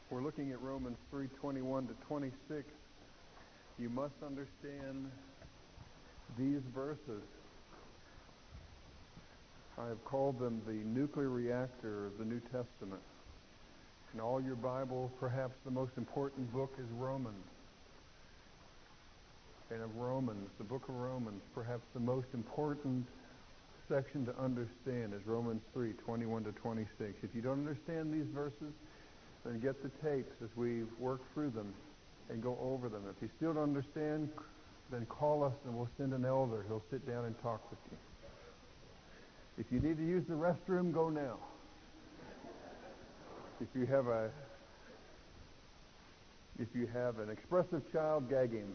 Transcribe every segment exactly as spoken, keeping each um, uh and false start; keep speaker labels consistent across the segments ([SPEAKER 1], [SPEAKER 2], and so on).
[SPEAKER 1] We're looking at Romans three twenty-one to twenty-six. You must understand these verses. I have called them the nuclear reactor of the New Testament. In all your Bible, perhaps the most important book is Romans. And of Romans, the book of Romans, perhaps the most important section to understand is Romans three twenty-one to twenty-six. If you don't understand these verses, then get the tapes as we work through them and go over them. If you still don't understand, then call us and we'll send an elder. He'll sit down and talk with you. If you need to use the restroom, go now. If you have a if you have an expressive child, gag him.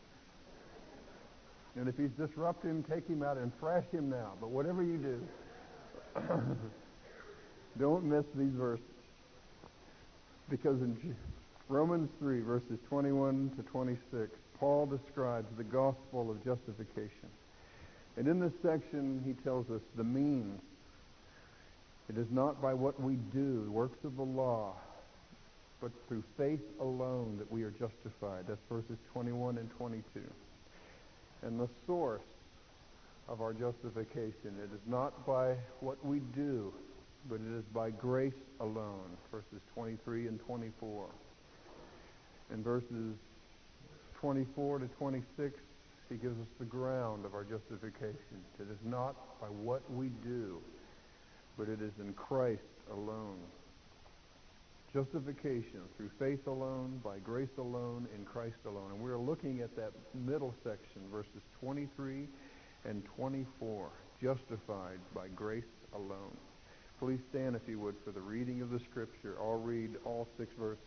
[SPEAKER 1] And if he's disrupting, take him out and thrash him now. But whatever you do, don't miss these verses. Because in Romans three, verses twenty-one to twenty-six, Paul describes the gospel of justification. And in this section, he tells us the means. It is not by what we do, works of the law, but through faith alone that we are justified. That's verses twenty-one and twenty-two. And the source of our justification, it is not by what we do, but it is by grace alone, verses twenty-three and twenty-four. In verses twenty-four to twenty-six, he gives us the ground of our justification. It is not by what we do, but it is in Christ alone. Justification through faith alone, by grace alone, in Christ alone. And we're looking at that middle section, verses twenty-three and twenty-four, justified by grace alone. Please stand, if you would, for the reading of the Scripture. I'll read all six verses.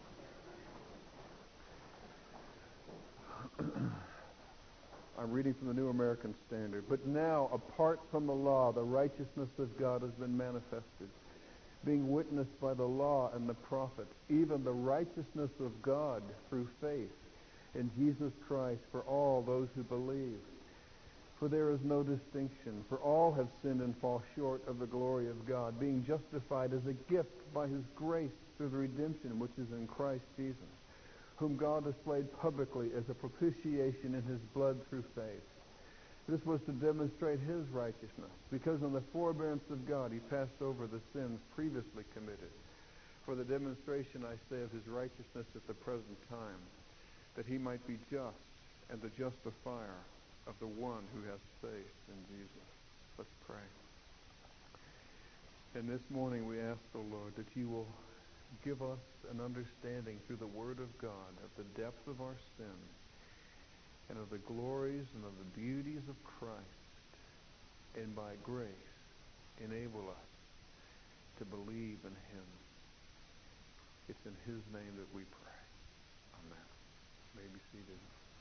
[SPEAKER 1] I'm reading from the New American Standard. But now, apart from the law, the righteousness of God has been manifested, being witnessed by the law and the prophets, even the righteousness of God through faith in Jesus Christ for all those who believe. For there is no distinction, for all have sinned and fall short of the glory of God, being justified as a gift by His grace through the redemption which is in Christ Jesus, whom God displayed publicly as a propitiation in His blood through faith. This was to demonstrate His righteousness, because in the forbearance of God He passed over the sins previously committed, for the demonstration, I say, of His righteousness at the present time, that He might be just and the justifier of the one who has faith in Jesus. Let's pray. And this morning we ask, O Lord, that You will give us an understanding through the Word of God of the depth of our sin and of the glories and of the beauties of Christ, and by grace enable us to believe in Him. It's in His name that we pray. Amen. You may be seated.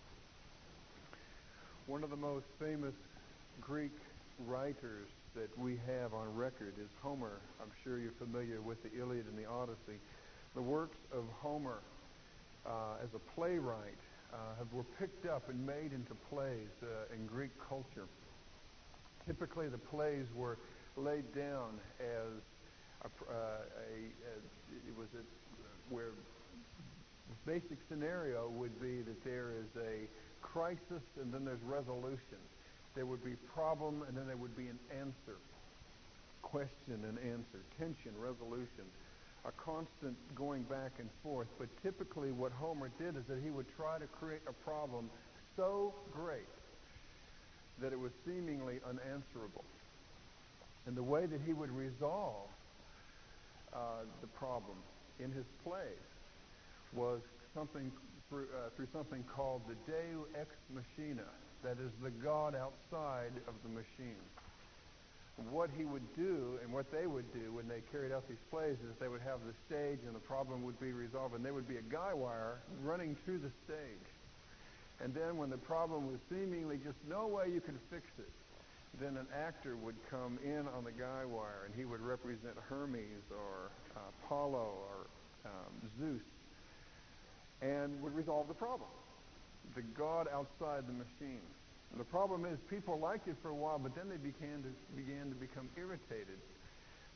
[SPEAKER 1] One of the most famous Greek writers that we have on record is Homer. I'm sure you're familiar with the Iliad and the Odyssey. The works of Homer uh, as a playwright uh, have, were picked up and made into plays uh, in Greek culture. Typically, the plays were laid down as a, uh, a, a it was a, where the basic scenario would be that there is a crisis and then there's resolution. There would be problem and then there would be an answer. Question and answer. Tension, resolution. A constant going back and forth. But typically what Homer did is that he would try to create a problem so great that it was seemingly unanswerable. And the way that he would resolve uh, the problem in his plays was something through, uh, through something called the Deus ex machina. That is the God outside of the machine. What he would do and what they would do when they carried out these plays is they would have the stage and the problem would be resolved, and there would be a guy wire running through the stage. And then when the problem was seemingly just no way you could fix it, then an actor would come in on the guy wire and he would represent Hermes or uh, Apollo or um, Zeus and would resolve the problem. The God outside the machine. The problem is people liked it for a while, but then they began to began to become irritated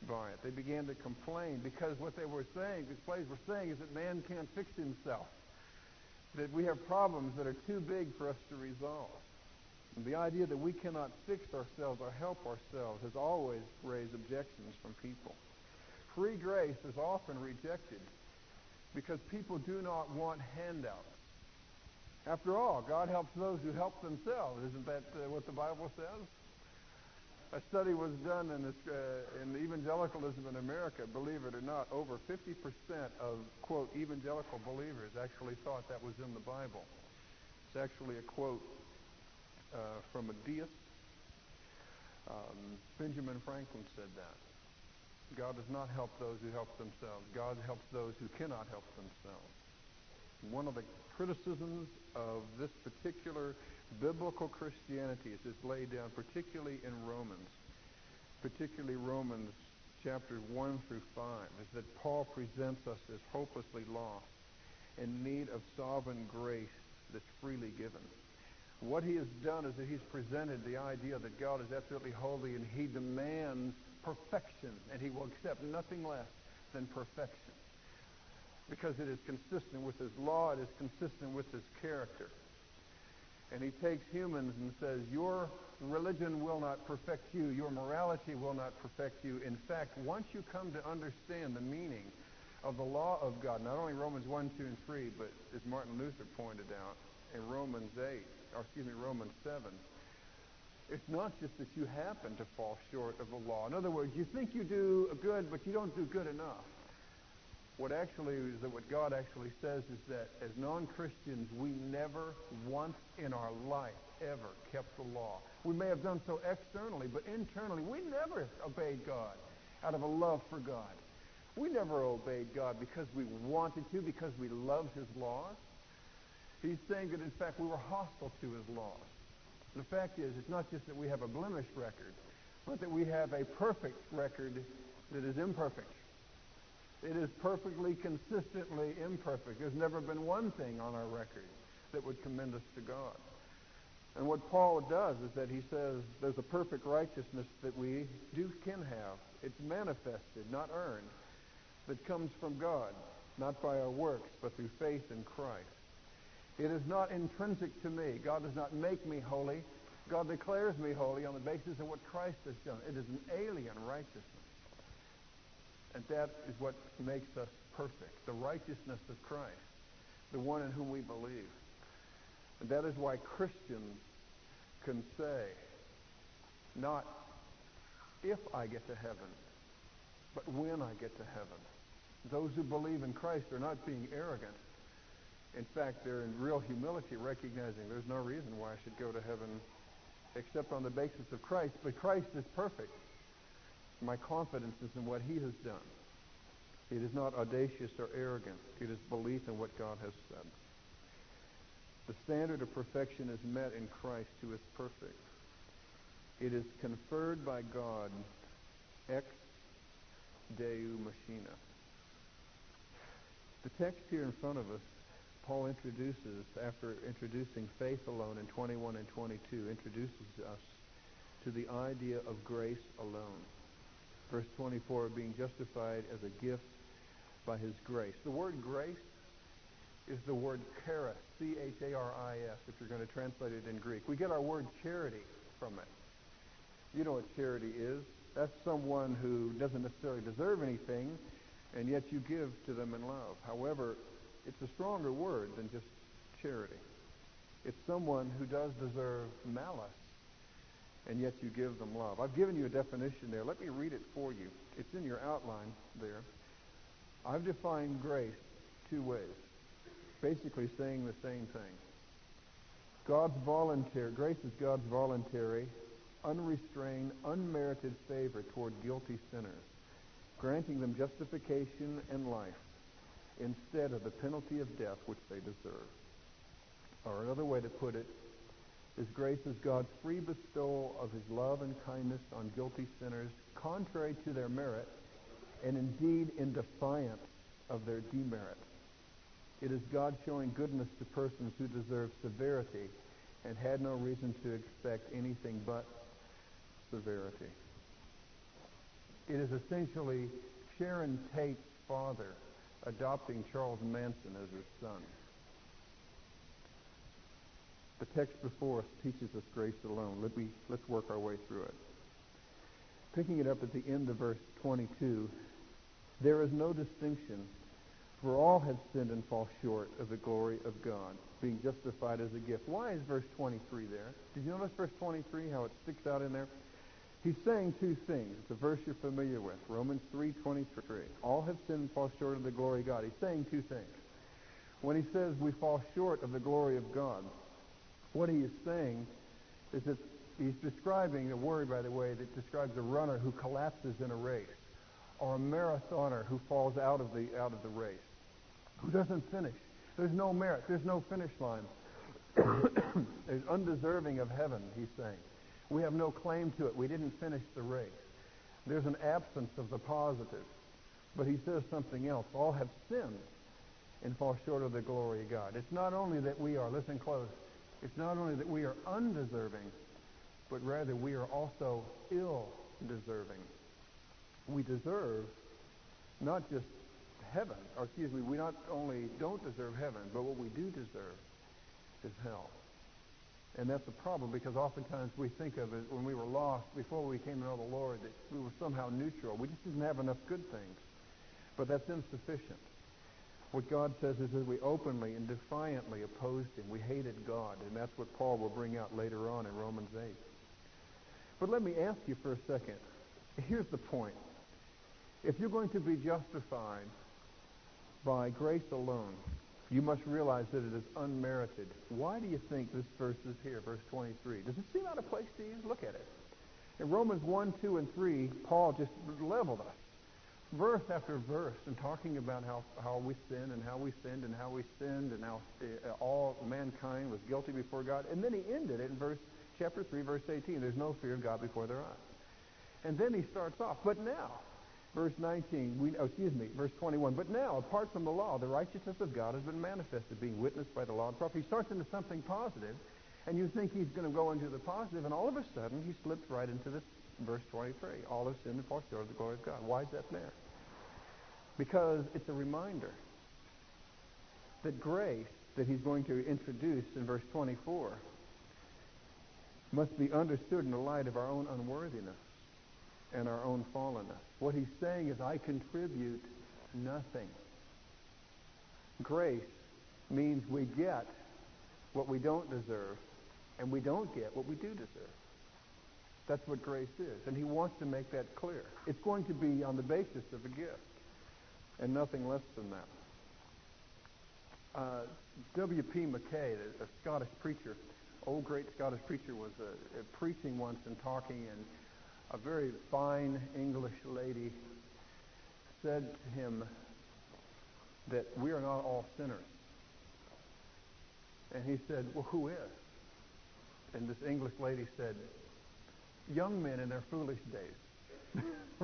[SPEAKER 1] by it. They began to complain because what they were saying, these plays were saying, is that man can't fix himself, that we have problems that are too big for us to resolve. And the idea that we cannot fix ourselves or help ourselves has always raised objections from people. Free grace is often rejected because people do not want handouts. After all, God helps those who help themselves. Isn't that uh, what the Bible says? A study was done in, this, uh, in evangelicalism in America. Believe it or not, over fifty percent of, quote, evangelical believers actually thought that was in the Bible. It's actually a quote uh, from a deist. Um, Benjamin Franklin said that. God does not help those who help themselves. God helps those who cannot help themselves. One of the criticisms of this particular biblical Christianity is it's laid down particularly in Romans, particularly Romans chapters one through five, is that Paul presents us as hopelessly lost in need of sovereign grace that's freely given. What he has done is that he's presented the idea that God is absolutely holy and he demands perfection, and he will accept nothing less than perfection because it is consistent with his law, it is consistent with his character. And he takes humans and says, your religion will not perfect you, your morality will not perfect you. In fact, once you come to understand the meaning of the law of God, not only Romans one, two, and three, but as Martin Luther pointed out in Romans eight, or excuse me, Romans seven, it's not just that you happen to fall short of the law. In other words, you think you do good, but you don't do good enough. What actually is that what God actually says is that as non-Christians, we never once in our life ever kept the law. We may have done so externally, but internally, we never obeyed God out of a love for God. We never obeyed God because we wanted to, because we loved his laws. He's saying that, in fact, we were hostile to his laws. The fact is, it's not just that we have a blemished record, but that we have a perfect record that is imperfect. It is perfectly, consistently imperfect. There's never been one thing on our record that would commend us to God. And what Paul does is that he says there's a perfect righteousness that we do can have. It's manifested, not earned, that comes from God, not by our works, but through faith in Christ. It is not intrinsic to me. God does not make me holy. God declares me holy on the basis of what Christ has done. It is an alien righteousness. And that is what makes us perfect, the righteousness of Christ, the one in whom we believe. And that is why Christians can say, not if I get to heaven, but when I get to heaven. Those who believe in Christ are not being arrogant. In fact, they're in real humility, recognizing there's no reason why I should go to heaven except on the basis of Christ. But Christ is perfect. My confidence is in what he has done. It is not audacious or arrogant. It is belief in what God has said. The standard of perfection is met in Christ, who is perfect. It is conferred by God ex Deo machina. The text here in front of us, Paul introduces, after introducing faith alone in twenty-one and twenty-two, introduces us to the idea of grace alone. Verse twenty-four, being justified as a gift by his grace. The word grace is the word charis, C H A R I S, if you're going to translate it in Greek. We get our word charity from it. You know what charity is. That's someone who doesn't necessarily deserve anything, and yet you give to them in love. However, it's a stronger word than just charity. It's someone who does deserve malice, and yet you give them love. I've given you a definition there. Let me read it for you. It's in your outline there. I've defined grace two ways, basically saying the same thing. God's voluntary, grace is God's voluntary, unrestrained, unmerited favor toward guilty sinners, granting them justification and life instead of the penalty of death which they deserve. Or another way to put it is grace is God's free bestowal of his love and kindness on guilty sinners, contrary to their merit, and indeed in defiance of their demerit. It is God showing goodness to persons who deserve severity and had no reason to expect anything but severity. It is essentially Sharon Tate's father adopting Charles Manson as his son. The text before us teaches us grace alone. Let me, let's work our way through it. Picking it up at the end of verse twenty-two, there is no distinction, for all have sinned and fall short of the glory of God, being justified as a gift. Why is verse twenty-three there? Did you notice verse twenty-three, how it sticks out in there? He's saying two things. It's a verse you're familiar with, Romans three twenty-three. All have sinned and fall short of the glory of God. He's saying two things. When he says we fall short of the glory of God, what he is saying is that he's describing a word, by the way, that describes a runner who collapses in a race, or a marathoner who falls out of the out of the race, who doesn't finish. There's no merit. There's no finish line. There's undeserving of heaven, he's saying. We have no claim to it. We didn't finish the race. There's an absence of the positive. But he says something else. All have sinned and fall short of the glory of God. It's not only that we are, listen close, it's not only that we are undeserving, but rather we are also ill-deserving. We deserve not just heaven, or excuse me, we not only don't deserve heaven, but what we do deserve is hell. And that's a problem, because oftentimes we think of it when we were lost, before we came to know the Lord, that we were somehow neutral. We just didn't have enough good things. But that's insufficient. What God says is that we openly and defiantly opposed him. We hated God, and that's what Paul will bring out later on in Romans eight. But let me ask you for a second. Here's the point. If you're going to be justified by grace alone, you must realize that it is unmerited. Why do you think this verse is here, verse twenty-three? Does it seem out of place to you? Look at it. In Romans one, two, and three, Paul just leveled us, verse after verse, and talking about how, how we sin and how we sinned and how we sinned and how uh, all mankind was guilty before God. And then he ended it in verse chapter three, verse eighteen. There's no fear of God before their eyes. And then he starts off, but now, verse nineteen, we, oh, excuse me, verse twenty-one, but now, apart from the law, the righteousness of God has been manifested, being witnessed by the law and prophet. He starts into something positive, and you think he's going to go into the positive, and all of a sudden he slips right into this verse twenty-three. All have sinned and fall short of the glory of God. Why is that there? Because it's a reminder that grace that he's going to introduce in verse twenty-four must be understood in the light of our own unworthiness and our own fallenness. What he's saying is, I contribute nothing. Grace means we get what we don't deserve, and we don't get what we do deserve. That's what grace is, and he wants to make that clear. It's going to be on the basis of a gift, and nothing less than that. Uh, W P McKay, a, a Scottish preacher, old great Scottish preacher, was uh, preaching once and talking, and a very fine English lady said to him that we are not all sinners. And he said, well, who is? And this English lady said, young men in their foolish days.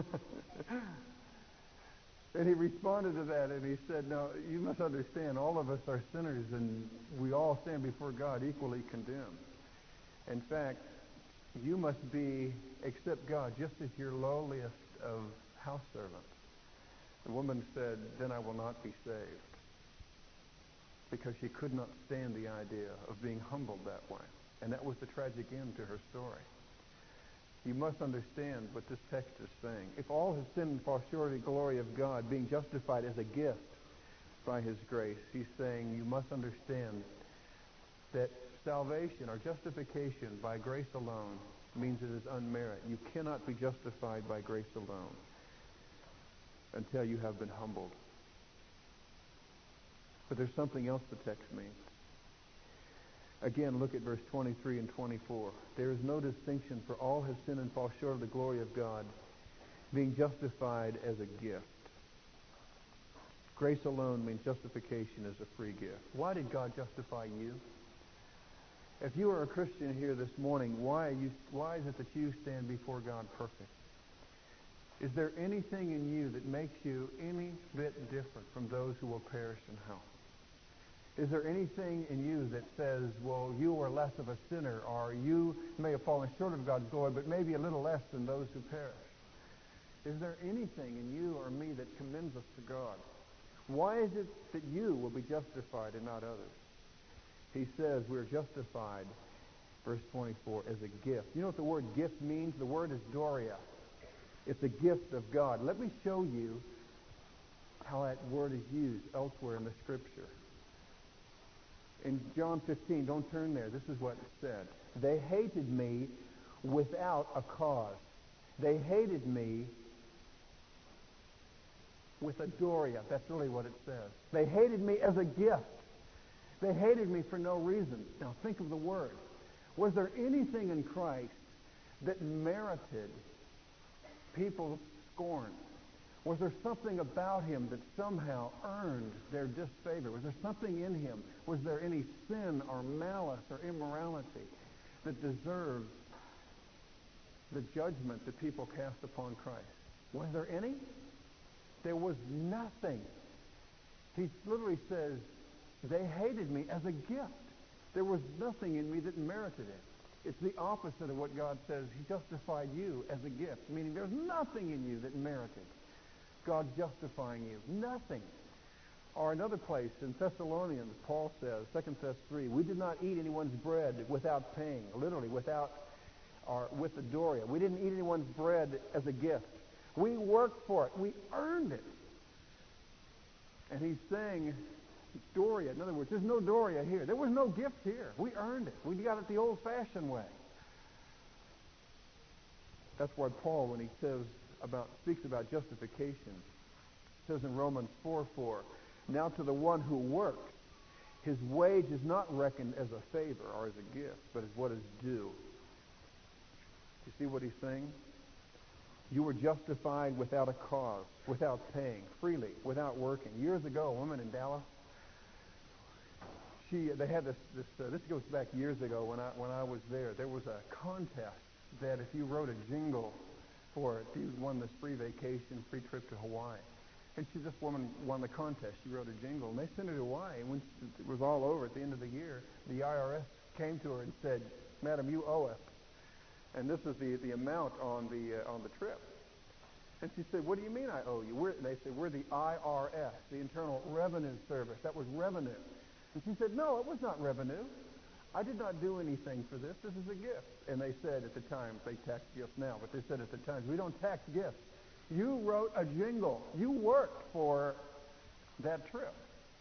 [SPEAKER 1] And he responded to that, and he said, no, you must understand, all of us are sinners, and we all stand before God equally condemned. In fact, you must be, accept God just as your lowliest of house servants. The woman said, then I will not be saved, because she could not stand the idea of being humbled that way. And that was the tragic end to her story. You must understand what this text is saying. If all have sinned and fall short of the glory of God, being justified as a gift by his grace, he's saying you must understand that salvation or justification by grace alone means it is unmerited. You cannot be justified by grace alone until you have been humbled. But there's something else the text means. Again, look at verse twenty-three and twenty-four. There is no distinction, for all have sinned and fall short of the glory of God, being justified as a gift. Grace alone means justification as a free gift. Why did God justify you? If you are a Christian here this morning, why, are you, why is it that you stand before God perfect? Is there anything in you that makes you any bit different from those who will perish in hell? Is there anything in you that says, well, you are less of a sinner, or you may have fallen short of God's glory, but maybe a little less than those who perish? Is there anything in you or me that commends us to God? Why is it that you will be justified and not others? He says we're justified, verse twenty-four, as a gift. You know what the word gift means? The word is doria. It's a gift of God. Let me show you how that word is used elsewhere in the Scripture. In John fifteen, don't turn there. This is what it said. They hated me without a cause. They hated me with a doria. That's really what it says. They hated me as a gift. They hated me for no reason. Now think of the word. Was there anything in Christ that merited people's scorn? Was there something about him that somehow earned their disfavor? Was there something in him? Was there any sin or malice or immorality that deserved the judgment that people cast upon Christ? Was there any? There was nothing. He literally says, they hated me as a gift. There was nothing in me that merited it. It's the opposite of what God says. He justified you as a gift, meaning there's nothing in you that merited God justifying you. Nothing. Or another place in Thessalonians, Paul says, Second Thess three, we did not eat anyone's bread without paying, literally without, or with the doria. We didn't eat anyone's bread as a gift. We worked for it. We earned it. And he's saying, doria, in other words, there's no doria here. There was no gift here. We earned it. We got it the old-fashioned way. That's why Paul, when he says about, speaks about justification, says in Romans four four, now to the one who works, his wage is not reckoned as a favor or as a gift, but as what is due. You see what he's saying? You were justified without a cause, without paying, freely, without working. Years ago, a woman in Dallas, she they had this. This uh, this goes back years ago when I when I was there. There was a contest that if you wrote a jingle for it, you won this free vacation, free trip to Hawaii. And she, this woman won the contest. She wrote a jingle, and they sent her to Hawaii. And when it was all over at the end of the year, the I R S came to her and said, "Madam, you owe us." And this is the, the amount on the uh, on the trip. And she said, "What do you mean I owe you?" We're, they said, "We're the I R S, the Internal Revenue Service. That was revenue." And she said, "No, it was not revenue. I did not do anything for this. This is a gift." And they said at the time, they tax gifts now, but they said at the time, we don't tax gifts. You wrote a jingle. You worked for that trip.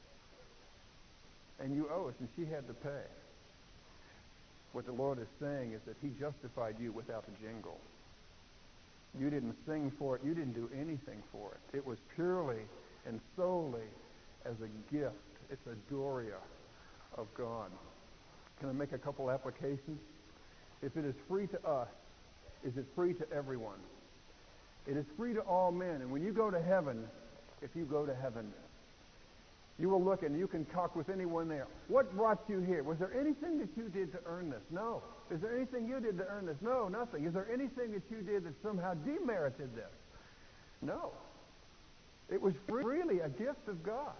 [SPEAKER 1] And you owe us, and she had to pay. What the Lord is saying is that he justified you without a jingle. You didn't sing for it. You didn't do anything for it. It was purely and solely as a gift. It's a doria of God. Can I make a couple applications? If it is free to us, is it free to everyone? It is free to all men. And when you go to heaven, if you go to heaven, you will look and you can talk with anyone there. What brought you here? Was there anything that you did to earn this? No. Is there anything you did to earn this? No, nothing. Is there anything that you did that somehow demerited this? No. It was freely a gift of God.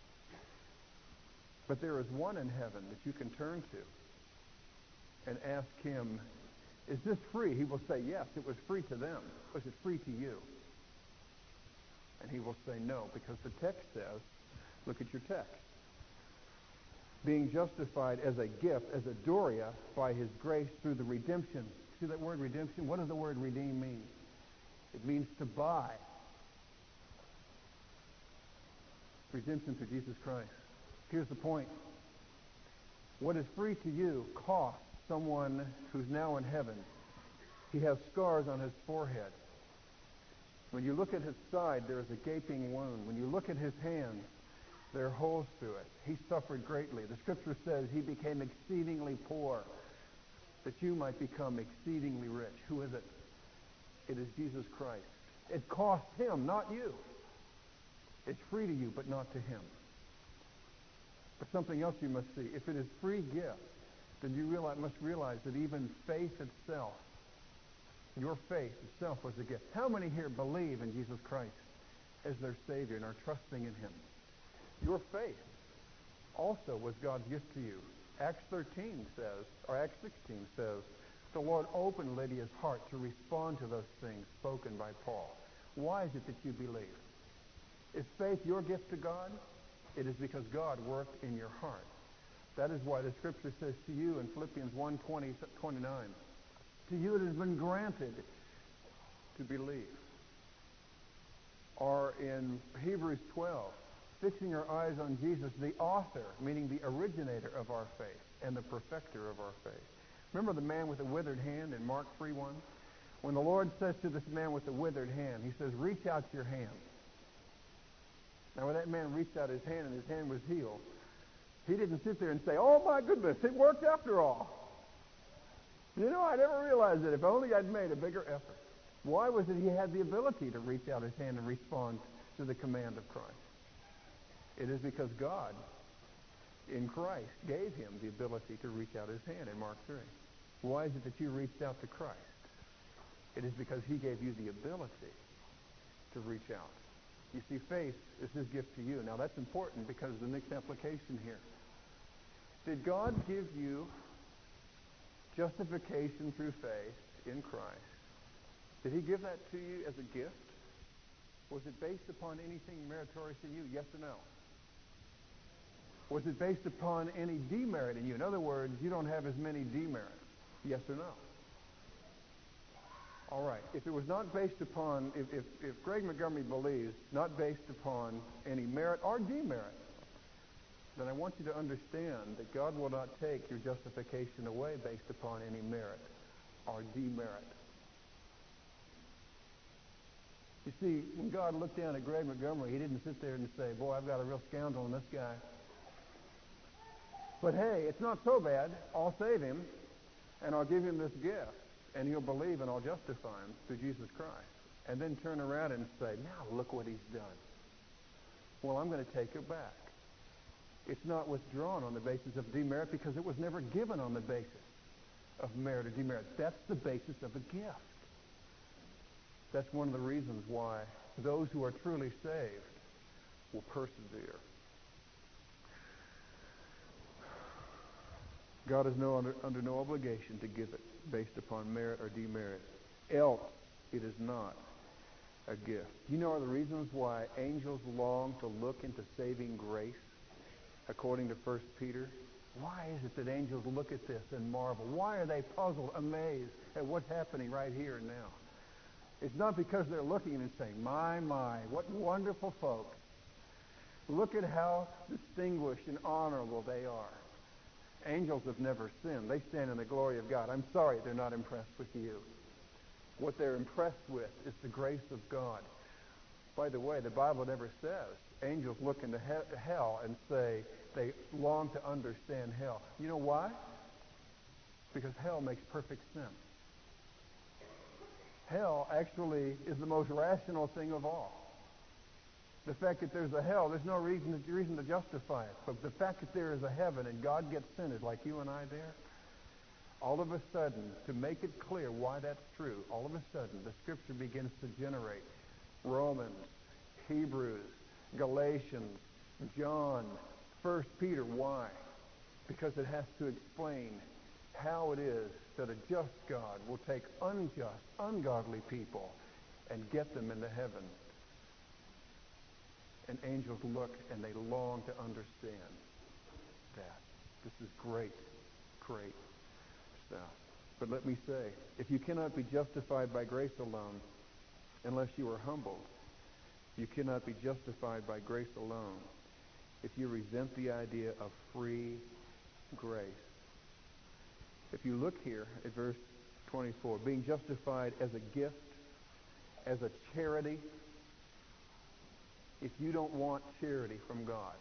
[SPEAKER 1] But there is one in heaven that you can turn to and ask him, is this free? He will say, yes, it was free to them. Was it free to you? And he will say no, because the text says, look at your text. Being justified as a gift, as a doria, by his grace through the redemption. See that word redemption? What does the word redeem mean? It means to buy. Redemption through Jesus Christ. Here's the point. What is free to you costs someone who's now in heaven. He has scars on his forehead. When you look at his side, there is a gaping wound. When you look at his hands, there are holes through it. He suffered greatly. The scripture says he became exceedingly poor, that you might become exceedingly rich. Who is it? It is Jesus Christ. It cost him, not you. It's free to you, but not to him. But something else you must see. If it is free gift, then you realize, must realize that even faith itself, your faith itself was a gift. How many here believe in Jesus Christ as their Savior and are trusting in him? Your faith also was God's gift to you. Acts thirteen says, or Acts sixteen says, the Lord opened Lydia's heart to respond to those things spoken by Paul. Why is it that you believe? Is faith your gift to God? It is because God worked in your heart. That is why the Scripture says to you in Philippians one twenty, twenty-nine, to you it has been granted to believe. Or in Hebrews twelve, fixing our eyes on Jesus, the author, meaning the originator of our faith, and the perfecter of our faith. Remember the man with the withered hand in Mark three one? When the Lord says to this man with the withered hand, he says, reach out your hand. Now when that man reached out his hand and his hand was healed, he didn't sit there and say, oh my goodness, it worked after all. You know, I never realized it. If only I'd made a bigger effort. Why was it he had the ability to reach out his hand and respond to the command of Christ? It is because God, in Christ, gave him the ability to reach out his hand in Mark three. Why is it that you reached out to Christ? It is because he gave you the ability to reach out. You see, faith is his gift to you. Now, that's important because of the next application here. Did God give you justification through faith in Christ? Did he give that to you as a gift? Was it based upon anything meritorious in you? Yes or no? Was it based upon any demerit in you? In other words, you don't have as many demerits. Yes or no? All right. If it was not based upon, if, if, if Greg Montgomery believes not based upon any merit or demerit, then I want you to understand that God will not take your justification away based upon any merit or demerit. You see, when God looked down at Greg Montgomery, he didn't sit there and say, boy, I've got a real scoundrel in this guy. But hey, it's not so bad. I'll save him, and I'll give him this gift, and he'll believe, and I'll justify him through Jesus Christ. And then turn around and say, now look what he's done. Well, I'm going to take it back. It's not withdrawn on the basis of demerit because it was never given on the basis of merit or demerit. That's the basis of a gift. That's one of the reasons why those who are truly saved will persevere. God is no under, under no obligation to give it based upon merit or demerit. Else, it is not a gift. Do you know the reasons why angels long to look into saving grace, according to First Peter? Why is it that angels look at this and marvel? Why are they puzzled, amazed at what's happening right here and now? It's not because they're looking and saying, my, my, what wonderful folk. Look at how distinguished and honorable they are. Angels have never sinned. They stand in the glory of God. I'm sorry they're not impressed with you. What they're impressed with is the grace of God. By the way, the Bible never says angels look into he- hell and say they long to understand hell. You know why? Because hell makes perfect sense. Hell actually is the most rational thing of all. The fact that there's a hell, there's no reason to, reason to justify it. But the fact that there is a heaven and God gets centered like you and I there, all of a sudden, to make it clear why that's true, all of a sudden the Scripture begins to generate Romans, Hebrews, Galatians, John, First Peter. Why? Because it has to explain how it is that a just God will take unjust, ungodly people and get them into heaven. And angels look and they long to understand that. This is great, great stuff. But let me say, if you cannot be justified by grace alone, unless you are humbled, you cannot be justified by grace alone if you resent the idea of free grace. If you look here at verse twenty-four, being justified as a gift, as a charity. If you don't want charity from God,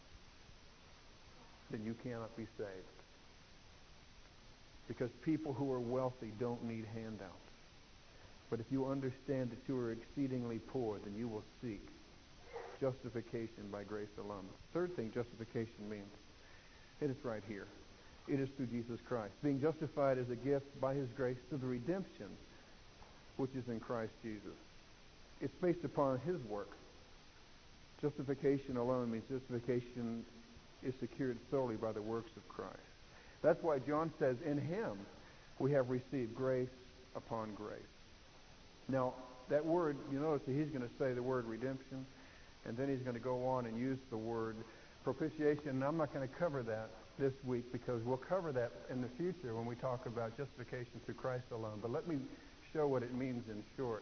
[SPEAKER 1] then you cannot be saved. Because people who are wealthy don't need handouts. But if you understand that you are exceedingly poor, then you will seek justification by grace alone. Third thing justification means, it is right here. It is through Jesus Christ. Being justified as a gift by his grace through the redemption which is in Christ Jesus. It's based upon his work. Justification alone means justification is secured solely by the works of Christ. That's why John says, in him we have received grace upon grace. Now, That word, you notice that he's going to say the word redemption, and then he's going to go on and use the word propitiation. And I'm not going to cover that this week because we'll cover that in the future when we talk about justification through Christ alone. But let me show what it means in short.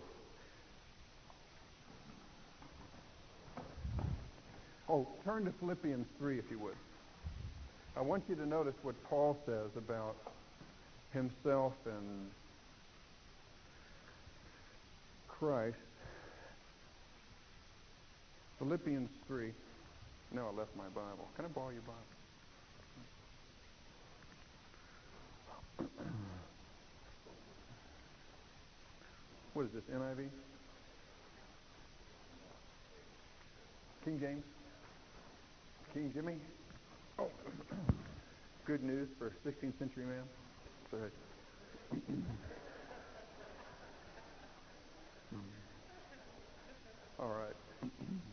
[SPEAKER 1] Oh, turn to Philippians three if you would. I want you to notice what Paul says about himself and Christ. Philippians three. No, I left my Bible. Can I borrow your Bible? What is this, N I V? King James? King Jimmy? Oh, good news for a sixteenth century man. Go ahead. All right.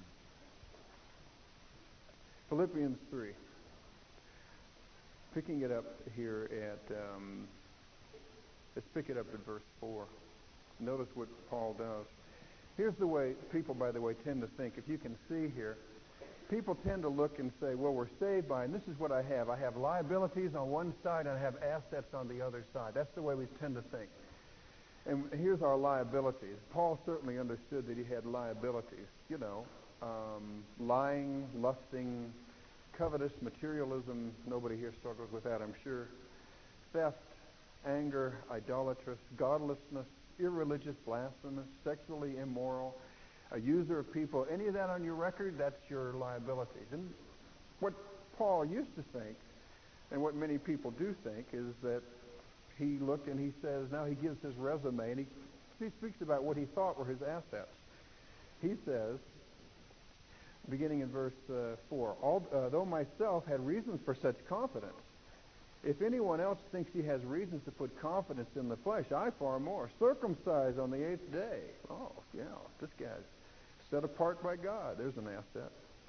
[SPEAKER 1] Philippians three. Picking it up here at, um, let's pick it up at verse four. Notice what Paul does. Here's the way people, by the way, tend to think. If you can see here, people tend to look and say, well, we're saved by, and this is what I have. I have liabilities on one side, and I have assets on the other side. That's the way we tend to think. And here's our liabilities. Paul certainly understood that he had liabilities. You know, um, lying, lusting, covetous, materialism. Nobody here struggles with that, I'm sure. Theft, anger, idolatrous, godlessness, irreligious, blasphemous, sexually immoral, a user of people. Any of that on your record, that's your liabilities. And what Paul used to think, and what many people do think, is that he looked and he says, now he gives his resume, and he, he speaks about what he thought were his assets. He says, beginning in verse uh, four, although myself had reasons for such confidence, if anyone else thinks he has reasons to put confidence in the flesh, I far more. Circumcised on the eighth day. Oh, yeah, this guy's set apart by God. There's an asset.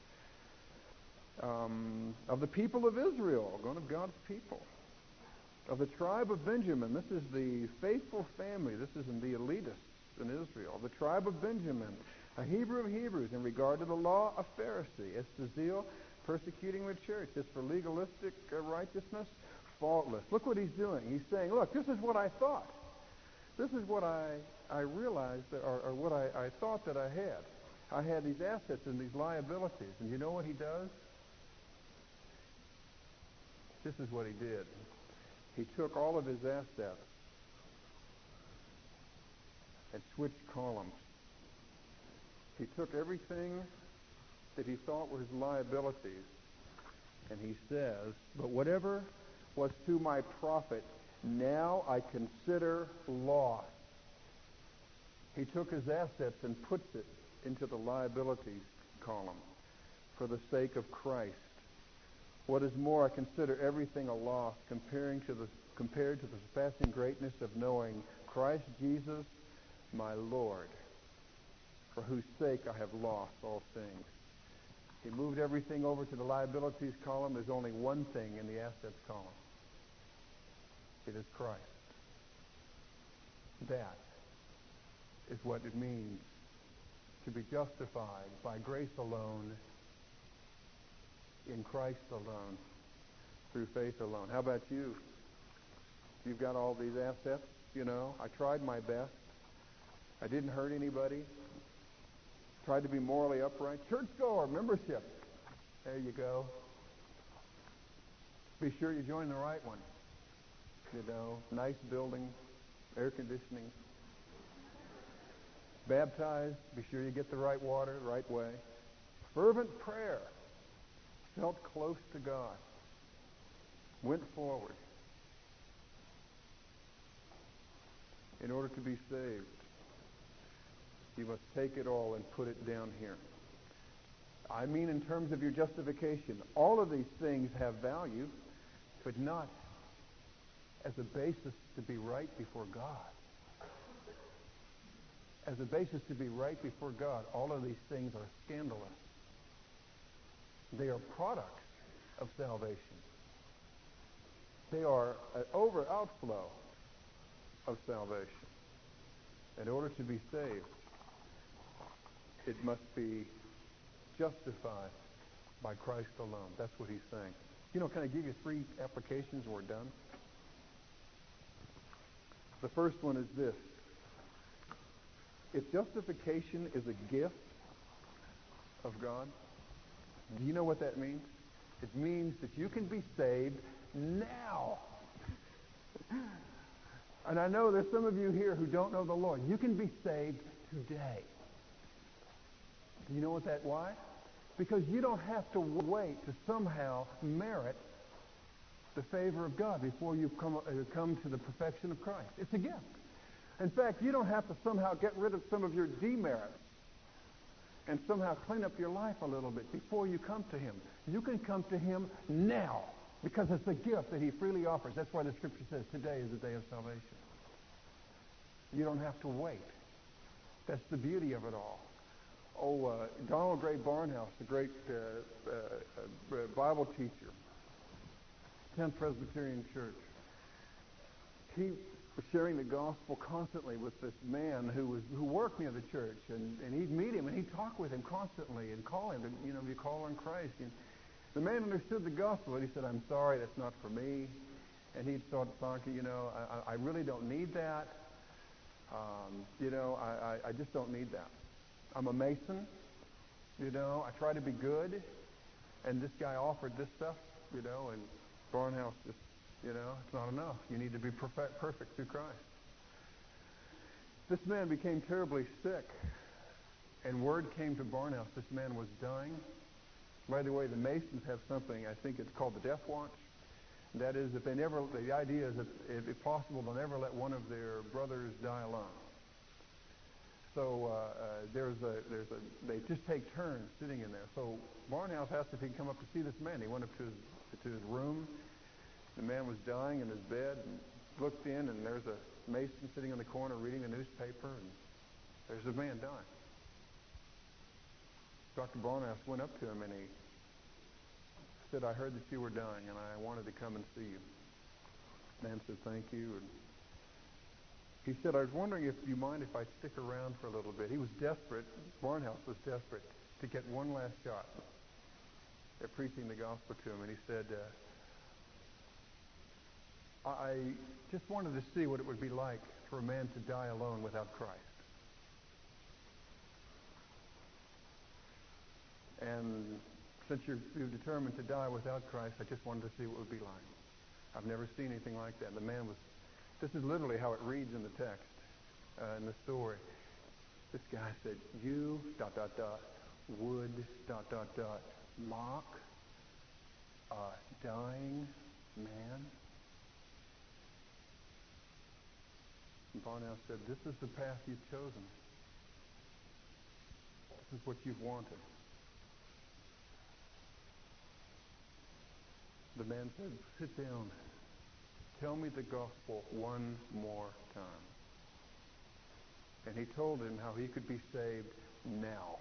[SPEAKER 1] Um, of the people of Israel, one of God's people. Of the tribe of Benjamin, this is the faithful family. This isn't the elitists in Israel. The tribe of Benjamin, a Hebrew of Hebrews, in regard to the law, a Pharisee. As to zeal, persecuting the church. As for legalistic uh, righteousness, faultless. Look what he's doing. He's saying, look, this is what I thought. This is what I, I realized, that, or, or what I, I thought that I had. I had these assets and these liabilities. And you know what he does? This is what he did. He took all of his assets and switched columns. He took everything that he thought were his liabilities, and he says, but whatever was to my profit, now I consider loss. He took his assets and puts it into the liabilities column for the sake of Christ. What is more, I consider everything a loss comparing to the, compared to the surpassing greatness of knowing Christ Jesus, my Lord, for whose sake I have lost all things. He moved everything over to the liabilities column. There's only one thing in the assets column. It is Christ. That is what it means to be justified by grace alone, in Christ alone, through faith alone. How about you? You've got all these assets, you know. I tried my best. I didn't hurt anybody. Tried to be morally upright. Churchgoer, membership. There you go. Be sure you join the right one. You know, nice building, air conditioning. Baptized, be sure you get the right water, the right way. Fervent prayer. Felt close to God. Went forward. In order to be saved, you must take it all and put it down here. I mean in terms of your justification. All of these things have value, but not as a basis to be right before God. As a basis to be right before God, all of these things are scandalous. They are products of salvation. They are an over outflow of salvation. In order to be saved, it must be justified by Christ alone. That's what he's saying. You know, can I give you three applications and we're done? The first one is this. If justification is a gift of God, do you know what that means? It means that you can be saved now. And I know there's some of you here who don't know the Lord. You can be saved today. Do you know what that why? Because you don't have to wait to somehow merit the favor of God before you come, uh, come to the perfection of Christ. It's a gift. In fact, you don't have to somehow get rid of some of your demerits and somehow clean up your life a little bit before you come to him. You can come to him now because it's a gift that he freely offers. That's why the Scripture says today is the day of salvation. You don't have to wait. That's the beauty of it all. Oh, uh, Donald Gray Barnhouse, the great uh, uh, uh, Bible teacher, tenth Presbyterian Church, he was sharing the gospel constantly with this man who was who worked near the church, and, and he'd meet him and he'd talk with him constantly and call him, and, you know, you call on Christ. And the man understood the gospel, and he said, "I'm sorry, that's not for me." And he thought, "Sonky, you know, I, I really don't need that. Um, you know, I, I, I just don't need that. I'm a Mason, you know, I try to be good, and this guy offered this stuff, you know, and Barnhouse just, you know, it's not enough. You need to be perfect, perfect through Christ." This man became terribly sick, and word came to Barnhouse this man was dying. By the way, the Masons have something, I think it's called the Death Watch. That is, if they never, the idea is that if, if possible, they'll never let one of their brothers die alone. So uh, uh, there's a, there's a, they just take turns sitting in there. So Barnhouse asked if he could come up to see this man. He went up to his, to his room. The man was dying in his bed, and looked in, and there's a Mason sitting in the corner reading the newspaper, and there's a man dying. Doctor Barnhouse went up to him, and he said, "I heard that you were dying, and I wanted to come and see you." The man said, "Thank you." And he said, "I was wondering if you mind if I stick around for a little bit." He was desperate. Barnhouse was desperate to get one last shot at preaching the gospel to him. And he said, uh, "I just wanted to see what it would be like for a man to die alone without Christ. And since you're, you're determined to die without Christ, I just wanted to see what it would be like. I've never seen anything like that." And the man was, this is literally how it reads in the text, uh, in the story. This guy said, "You, dot, dot, dot, would, dot, dot, dot, mock a dying man?" And Barnhouse said, "This is the path you've chosen. This is what you've wanted." The man said, "Sit down. Tell me the gospel one more time." And he told him how he could be saved now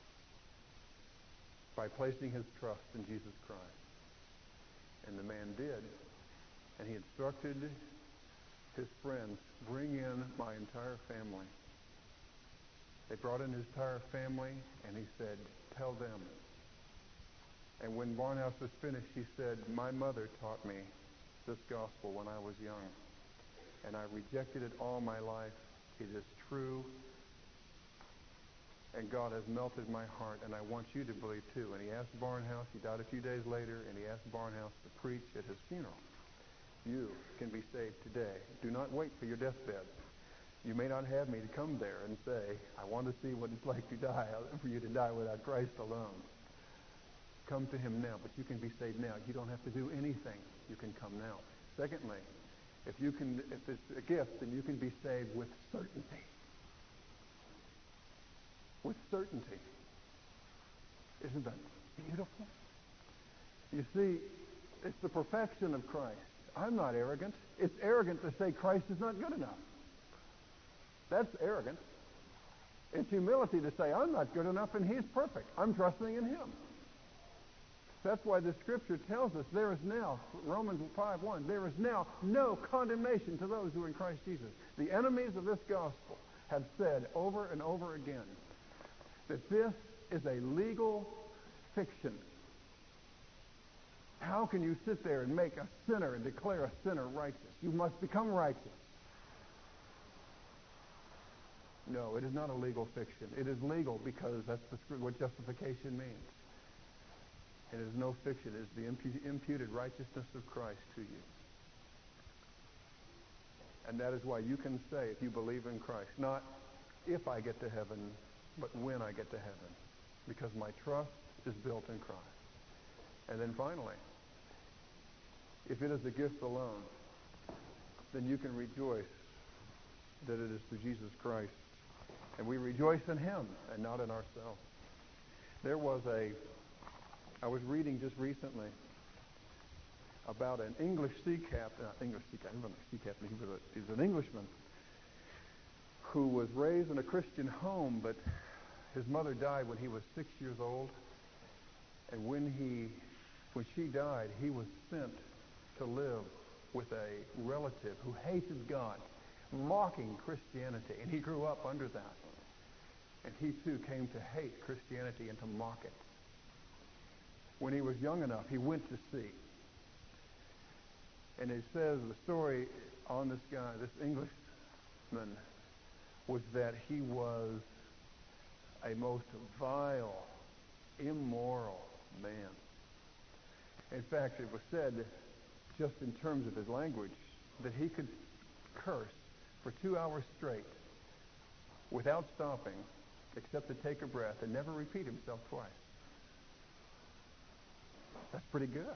[SPEAKER 1] by placing his trust in Jesus Christ. And the man did. And he instructed his friends, "Bring in my entire family." They brought in his entire family, and he said, "Tell them." And when Barnhouse was finished, he said, "My mother taught me this gospel when I was young, and I rejected it all my life. It is true, and God has melted my heart, and I want you to believe too." And he asked Barnhouse, he died a few days later, and he asked Barnhouse to preach at his funeral. You can be saved today. Do not wait for your deathbed. You may not have me to come there and say, "I want to see what it's like to die, for you to die without Christ alone." Come to him now, but you can be saved now. You don't have to do anything. You can come now. Secondly, if you can, if it's a gift, then you can be saved with certainty. With certainty. Isn't that beautiful? You see, it's the perfection of Christ. I'm not arrogant. It's arrogant to say Christ is not good enough. That's arrogant. It's humility to say I'm not good enough and he's perfect. I'm trusting in him. That's why the Scripture tells us there is now, Romans five one, there is now no condemnation to those who are in Christ Jesus. The enemies of this gospel have said over and over again that this is a legal fiction. How can you sit there and make a sinner and declare a sinner righteous? You must become righteous. No, it is not a legal fiction. It is legal because that's the, what justification means. It is no fiction. It is the impu- imputed righteousness of Christ to you. And that is why you can say, if you believe in Christ, not if I get to heaven, but when I get to heaven, because my trust is built in Christ. And then finally, if it is a gift alone, then you can rejoice that it is through Jesus Christ. And we rejoice in Him and not in ourselves. There was a, I was reading just recently about an English sea captain, not English sea captain, not sea captain, he was, a, he was an Englishman who was raised in a Christian home, but his mother died when he was six years old. And when he, when she died, he was sent to live with a relative who hated God, mocking Christianity, and he grew up under that. And he too came to hate Christianity and to mock it. When he was young enough, he went to sea. And it says the story on this guy, this Englishman, was that he was a most vile, immoral man. In fact, it was said, just in terms of his language, that he could curse for two hours straight without stopping, except to take a breath and never repeat himself twice. That's pretty good.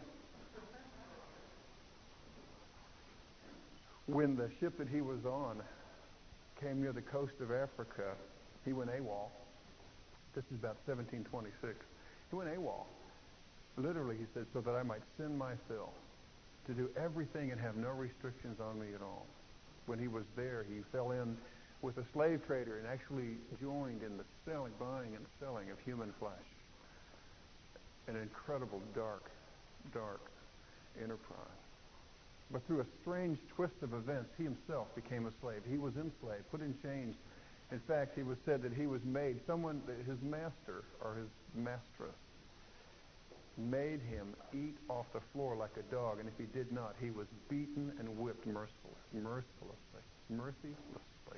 [SPEAKER 1] When the ship that he was on came near the coast of Africa, he went AWOL. This is about seventeen twenty-six. He went AWOL. Literally, he said, so that I might sin my fill, to do everything and have no restrictions on me at all. When he was there, he fell in with a slave trader and actually joined in the selling, buying and selling of human flesh. An incredible, dark, dark enterprise. But through a strange twist of events, he himself became a slave. He was enslaved, put in chains. In fact, he was said that he was made, someone, his master or his mistress, made him eat off the floor like a dog, and if he did not, he was beaten and whipped mercilessly, mercilessly, mercilessly.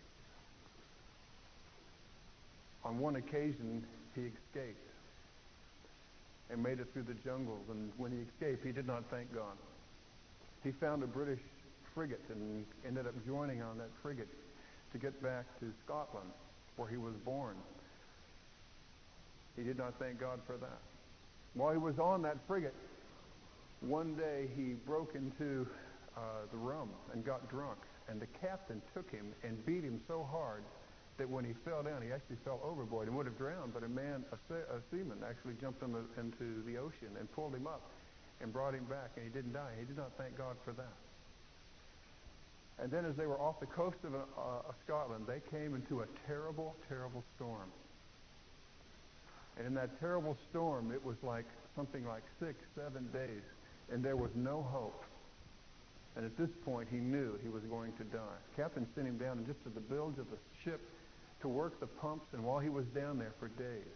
[SPEAKER 1] On one occasion, he escaped and made it through the jungles, and when he escaped, he did not thank God. He found a British frigate and ended up joining on that frigate to get back to Scotland, where he was born. He did not thank God for that. While he was on that frigate, one day he broke into uh, the rum and got drunk, and the captain took him and beat him so hard that when he fell down, he actually fell overboard and would have drowned, but a man, a, se- a seaman, actually jumped in the, into the ocean and pulled him up and brought him back, and he didn't die. He did not thank God for that. And then as they were off the coast of, uh, of Scotland, they came into a terrible, terrible storm. And in that terrible storm, it was like something like six, seven days, and there was no hope. And at this point, he knew he was going to die. Captain sent him down just to the bilge of the ship to work the pumps, and while he was down there for days,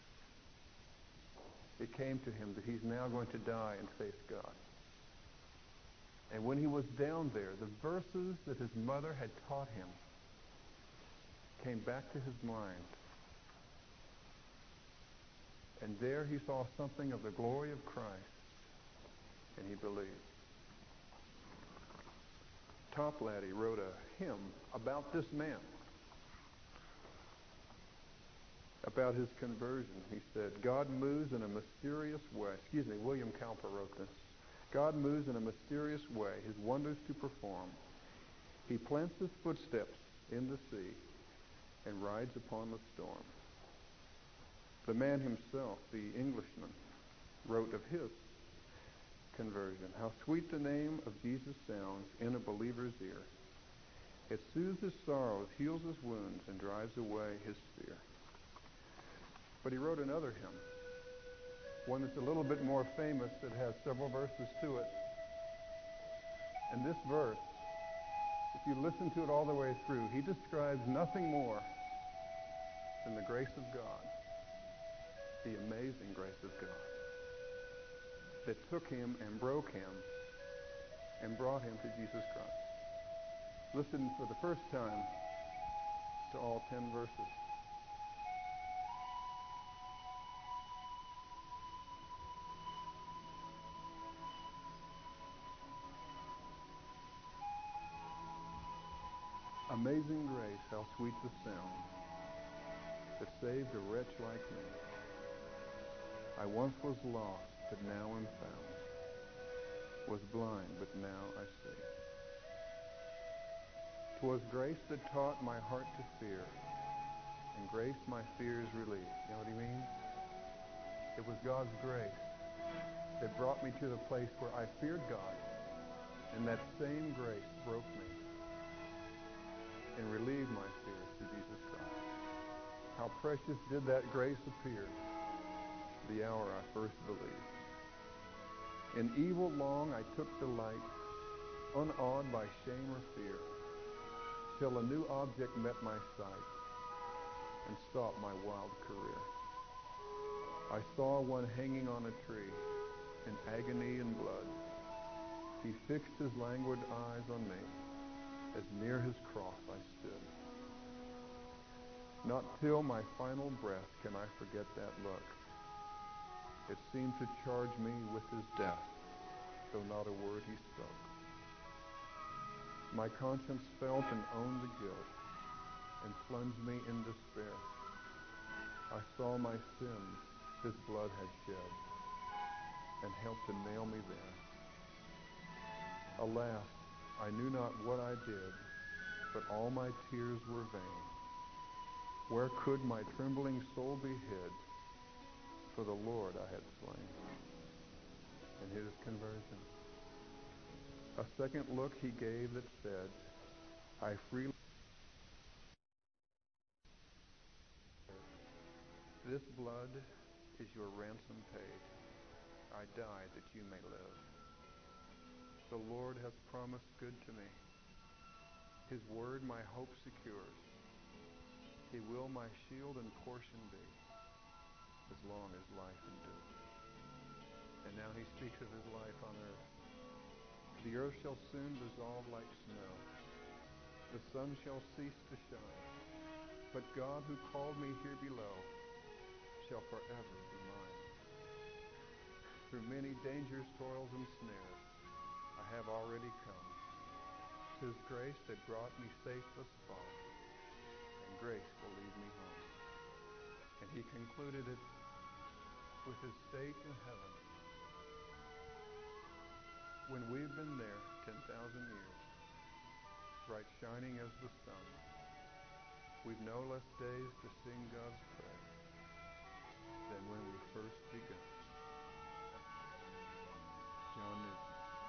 [SPEAKER 1] it came to him that he's now going to die and face God. And when he was down there, the verses that his mother had taught him came back to his mind. And there he saw something of the glory of Christ, and he believed. Toplady wrote a hymn about this man, about his conversion. He said, God moves in a mysterious way. Excuse me, William Cowper wrote this. God moves in a mysterious way, his wonders to perform. He plants his footsteps in the sea and rides upon the storm. The man himself, the Englishman, wrote of his conversion. How sweet the name of Jesus sounds in a believer's ear. It soothes his sorrows, heals his wounds, and drives away his fear. But he wrote another hymn, one that's a little bit more famous, that has several verses to it. And this verse, if you listen to it all the way through, he describes nothing more than the grace of God the amazing grace of God that took him and broke him and brought him to Jesus Christ. Listen for the first time to all ten verses. Amazing grace, how sweet the sound that saved a wretch like me. I once was lost, but now am found, was blind, but now I see. 'Twas grace that taught my heart to fear, and grace my fears relieved. You know what he means? It was God's grace that brought me to the place where I feared God, and that same grace broke me and relieved my fears through Jesus Christ. How precious did that grace appear the hour I first believed. In evil long I took delight, unawed by shame or fear, till a new object met my sight and stopped my wild career. I saw one hanging on a tree in agony and blood. He fixed his languid eyes on me. As near his cross I stood. Not till my final breath can I forget that look. It seemed to charge me with his death, though not a word he spoke. My conscience felt and owned the guilt, and plunged me in despair. I saw my sins his blood had shed, and helped to nail me there. Alas, I knew not what I did, but all my tears were vain. Where could my trembling soul be hid? For the Lord I had slain. And his conversion. A second look he gave that said, I freely. This blood is your ransom paid. I died that you may live. The Lord hath promised good to me. His word my hope secures. He will my shield and portion be, as long as life endures. And now he speaks of his life on earth. The earth shall soon dissolve like snow. The sun shall cease to shine. But God who called me here below shall forever be mine. Through many dangers, toils, and snares, I have already come. 'Tis grace that brought me safe thus far, and grace will lead me home. And he concluded it with his state in heaven. When we've been there ten thousand years, bright shining as the sun, we've no less days to sing God's praise than when we first begun. John Newton.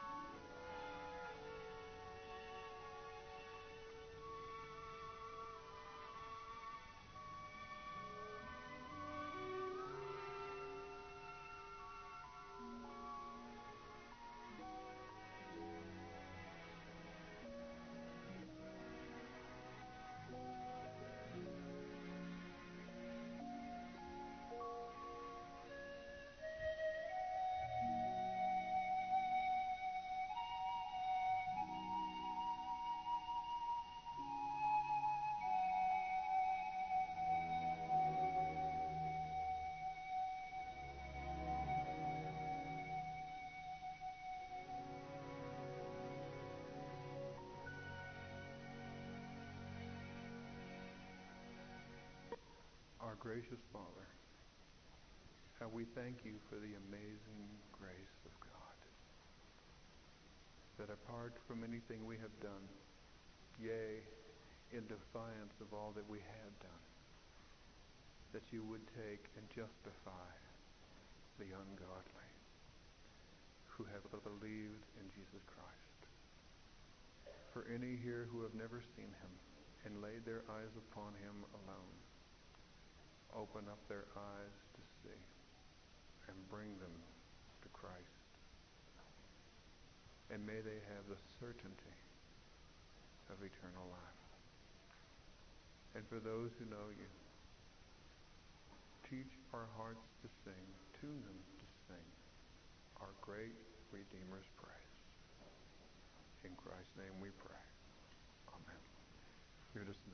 [SPEAKER 1] Our gracious Father, how we thank you for the amazing grace of God, that apart from anything we have done, yea, in defiance of all that we had done, that you would take and justify the ungodly who have believed in Jesus Christ. For any here who have never seen him and laid their eyes upon him alone, open up their eyes to see and bring them to Christ. And may they have the certainty of eternal life. And for those who know you, teach our hearts to sing, tune them to sing our great Redeemer's praise. In Christ's name we pray. Amen. You're dismissed.